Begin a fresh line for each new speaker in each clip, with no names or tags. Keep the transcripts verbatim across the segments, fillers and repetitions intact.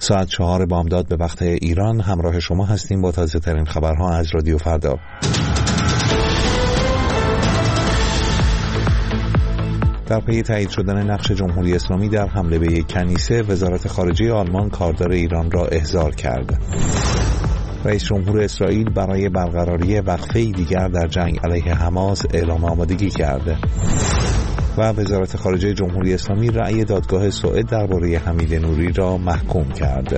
ساعت چهار بامداد به وقت ایران همراه شما هستیم با تازه ترین خبرها از رادیو فردا. در پی تایید شدن نقش جمهوری اسلامی در حمله به یک کنیسه، وزارت خارجه آلمان کاردار ایران را احضار کرد. رئیس جمهور اسرائیل برای برقراری وقفه‌ای دیگر در جنگ علیه حماس اعلام آمادگی کرد. و وزارت خارجه جمهوری اسلامی رأی دادگاه سوئد درباره حمید نوری را محکوم کرد.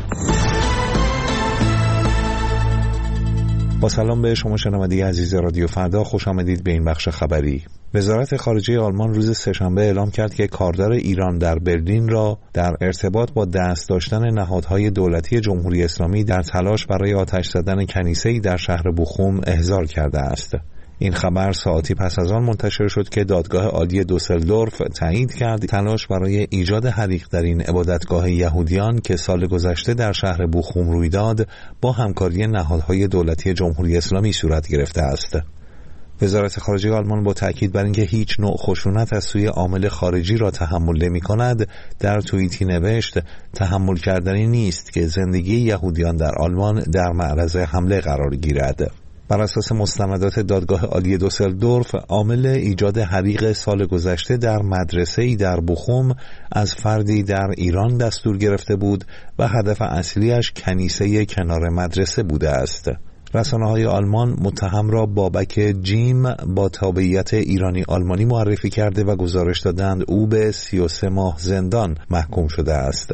با سلام به شما شنونده عزیز رادیو فردا، خوش آمدید به این بخش خبری. وزارت خارجه آلمان روز سه‌شنبه اعلام کرد که کاردار ایران در برلین را در ارتباط با دست داشتن نهادهای دولتی جمهوری اسلامی در تلاش برای آتش زدن کنیسه‌ای در شهر بوخوم احضار کرده است. این خبر ساعتی پس از آن منتشر شد که دادگاه عالی دوسلدورف تایید کرد تلاش برای ایجاد حریق در این عبادتگاه یهودیان که سال گذشته در شهر بوخوم روی داد با همکاری نهادهای دولتی جمهوری اسلامی صورت گرفته است. وزارت خارجه آلمان با تأکید بر اینکه هیچ نوع خشونت از سوی عامل خارجی را تحمل نمی‌کند، در توییتی نوشت: تحمل کردنی نیست که زندگی یهودیان در آلمان در معرض حمله قرار گیرد. بر اساس مستندات دادگاه عالی دوسلدورف، عامل ایجاد حریق سال گذشته در مدرسه‌ای در بوخوم از فردی در ایران دستور گرفته بود و هدف اصلیش کنیسه کنار مدرسه بوده است. رسانه‌های آلمان متهم را بابک جیم با تابعیت ایرانی آلمانی معرفی کرده و گزارش دادند او به سی و سه ماه زندان محکوم شده است.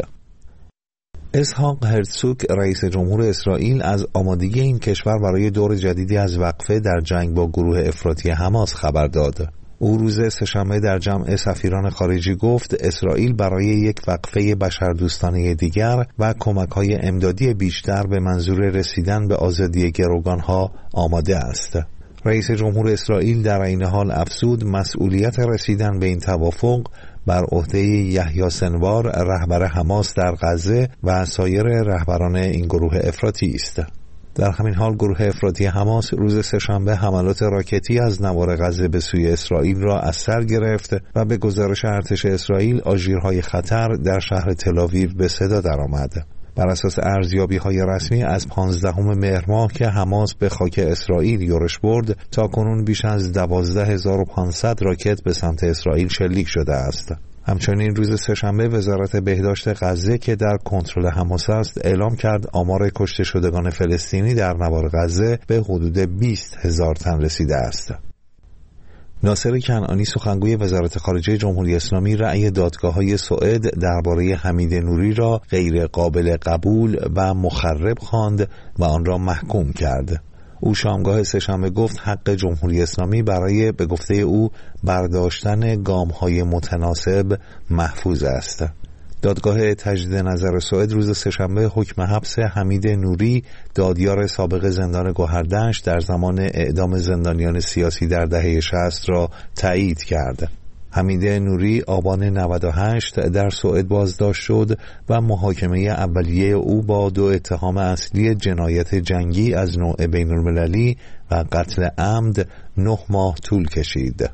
اسحاق هرتزوگ، رئیس جمهور اسرائیل، از آمادگی این کشور برای دور جدیدی از وقفه در جنگ با گروه افراطی حماس خبر داد. او روز سه‌شنبه در جمع سفیران خارجی گفت اسرائیل برای یک وقفه بشردوستانه دیگر و کمک‌های امدادی بیشتر به منظور رسیدن به آزادی گروگان‌ها آماده است. رئیس جمهور اسرائیل در این حال افزود مسئولیت رسیدن به این توافق بر عهده یحیی سنوار، رهبر حماس در غزه و سایر رهبران این گروه افراطی است. در همین حال گروه افراطی حماس روز سه‌شنبه حملات راکتی از نوار غزه به سوی اسرائیل را از سر گرفت و به گزارش ارتش اسرائیل آژیرهای خطر در شهر تل‌آویو به صدا درآمد. بر اساس ارزیابی‌های رسمی از پانزدهم مهر ماه که حماس به خاک اسرائیل یورش برد، تا کنون بیش از دوازده هزار و پانصد راکت به سمت اسرائیل شلیک شده است. همچنین روز سه‌شنبه وزارت بهداشت غزه که در کنترل حماس است اعلام کرد آمار کشته شدگان فلسطینی در نوار غزه به حدود بیست هزار تن رسیده است. ناصر کنعانی، سخنگوی وزارت خارجه جمهوری اسلامی، رأی دادگاه‌های سوئد درباره حمید نوری را غیر قابل قبول و مخرب خواند و آن را محکوم کرد. او شامگاه سه‌شنبه گفت حق جمهوری اسلامی برای به گفته او برداشتن گام‌های متناسب محفوظ است. دادگاه تجدید نظر سوئد روز سه‌شنبه حکم حبس حمید نوری، دادیار سابق زندان گوهردشت، در زمان اعدام زندانیان سیاسی در دهه شصت را تایید کرد. حمید نوری آبان نود و هشت در سوئد بازداشت شد و محاکمه اولیه او با دو اتهام اصلی جنایت جنگی از نوع بین‌المللی و قتل عمد نه ماه طول کشید.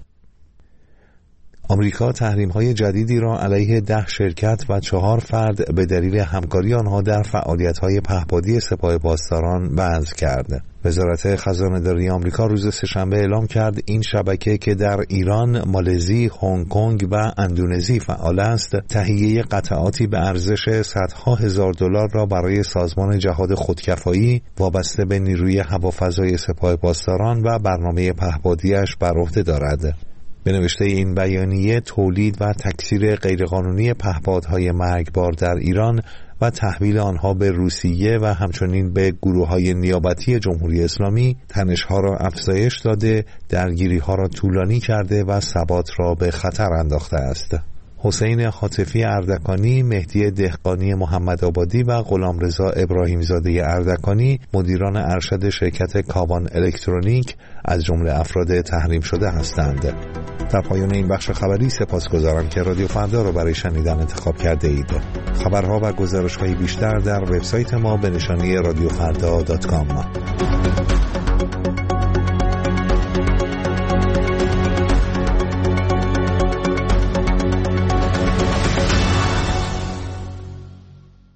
آمریکا تحریم‌های جدیدی را علیه ده شرکت و چهار فرد به دلیل همکاری آنها در فعالیت‌های پهپادی سپاه پاسداران وضع کرد. وزارت خزانه‌داری آمریکا روز سه‌شنبه اعلام کرد این شبکه که در ایران، مالزی، هنگ کنگ و اندونزی فعال است، تهیه قطعاتی به ارزش صدها هزار دلار را برای سازمان جهاد خودکفایی وابسته به نیروی هوافضای سپاه پاسداران و برنامه پهپادی‌اش بر عهده دارد. به نوشته این بیانیه، تولید و تکثیر غیرقانونی پهپادهای مرگبار در ایران و تحویل آنها به روسیه و همچنین به گروه‌های نیابتی جمهوری اسلامی تنش‌ها را افزایش داده، درگیری‌ها را طولانی کرده و ثبات را به خطر انداخته است. حسین حاتفی اردکانی، مهدی دهقانی محمدآبادی و غلامرضا ابراهیمزاده اردکانی، مدیران ارشد شرکت کاوان الکترونیک، از جمله افراد تحریم شده هستند. در پایان این بخش خبری سپاسگزارم که رادیو فردا را برای شنیدن انتخاب کرده اید. خبرها و گزارش‌های بیشتر در وبسایت ما به نشانی رادیو فردا دات کام.